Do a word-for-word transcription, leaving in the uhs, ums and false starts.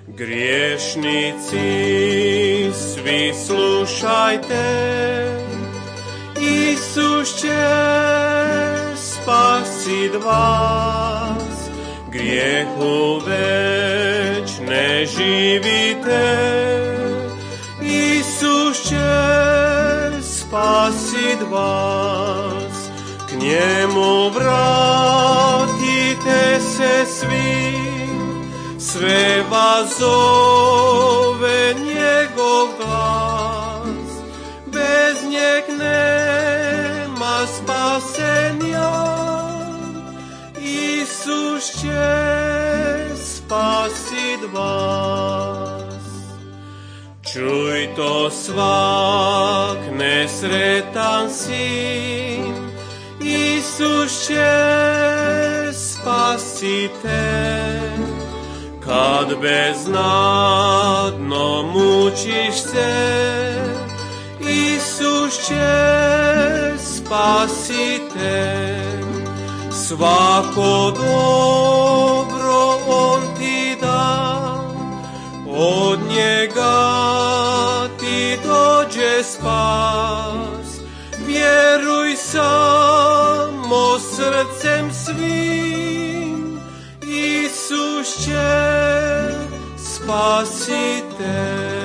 Griješnici, svi slušajte, Isus će spasit vas. Grijehu već ne živite, Isus će spasit vas. K njemu vratite se svi, sve vas zove njegov glas. Bez njeg nema spasenja, Isus će spasit vas. Čuj to svak nesretan sin, Isus će spasite. Kad beznadno mučiš se, Isus će spasite. Svako dobro on ti da, od njega ti dođe spas. Vjeruj samo srcem svim, Isus će spasite.